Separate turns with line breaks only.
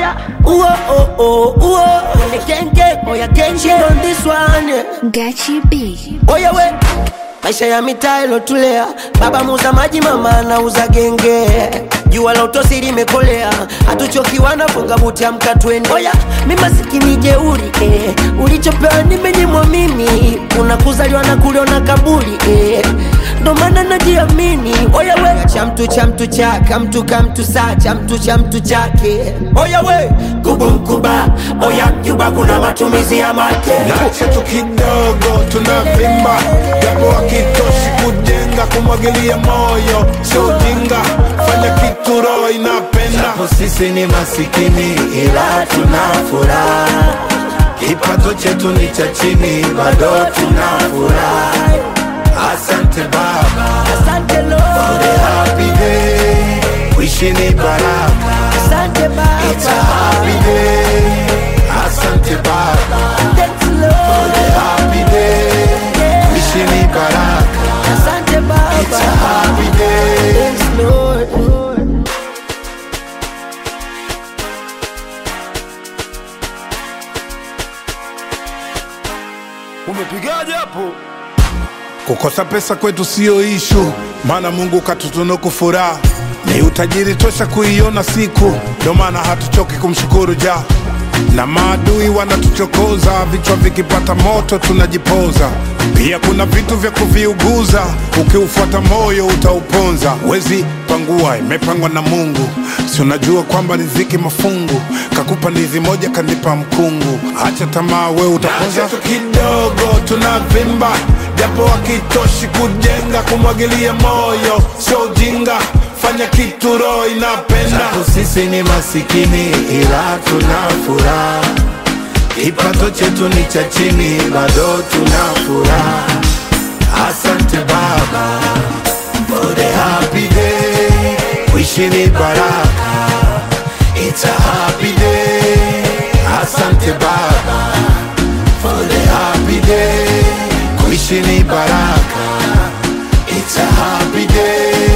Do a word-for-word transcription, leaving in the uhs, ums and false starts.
Oya, uo oh oh uo. When the gang gang, oya gang gang on this one. Yeah.
Gachi B.
Oya we. Maisha ya mitaa ilotulea, baba muuza maji, mama anauza genge. Jua la utosi limekolea, hatuchoki wanafunga buti amka twende. Oya, mimi masikini jeuri eh, ulichopewa nimenyimwa mimi. Unakuzaliwa na kuliona kaburi eh, ndo maana najiamini. Oya we, cha mtu cha mtu chaka, mtu ka mtu saa, cha mtu cha mtu chake. Oya we, kubu mkuba, oya Cuba kuna matumizi ya make.
Nache tu kidogo tunavimba, japo hakitoshi kujenga, kumwagilia moyo sio ujinga, fanya kitu roho inapenda.
Japo sisi ni masikini ila tuna furaha, kipato chetu ni cha chini bado tuna furaha. Asante Baba,
asante Lord,
for the happy day, wishing ni baraka.
Asante Baba,
it's a happy day. Asante Baba,
thanks Lord,
for the happy day,
yeah.
wishing ni baraka.
Asante Baba,
it's a happy day.
thanks Lord, Lord.
Umepigaje hapo? Kukosa pesa kwetu sio issue, maana Mungu katutunuku furaha. Ni utajiri tosha kuiona siku, ndio maana hatuchoki kumshukuru Jah. Na maadui wanatuchokoza, vichwa vikipata moto tunajipoza. Pia kuna vitu vya kuviuguza, ukiufuata moyo utauponza. Wezi pangua, imepangwa na Mungu. Si unajua kwamba riziki mafungu, kakupa ndizi moja kanipa mkungu. Acha tamaa we utaponza. Acha tu kidogo tunavimba, japo hakitoshi kujenga, kumwagilia moyo sio ujinga, fanya kitu roho inapenda.
Japo sisi ni masikini ila tuna furaha, kipato chetu ni cha chini bado tuna furaha. Asante Baba, for the happy day, wishing ni baraka. It's a happy day. Asante Baba, for the happy day, wishing ni baraka. It's a happy day.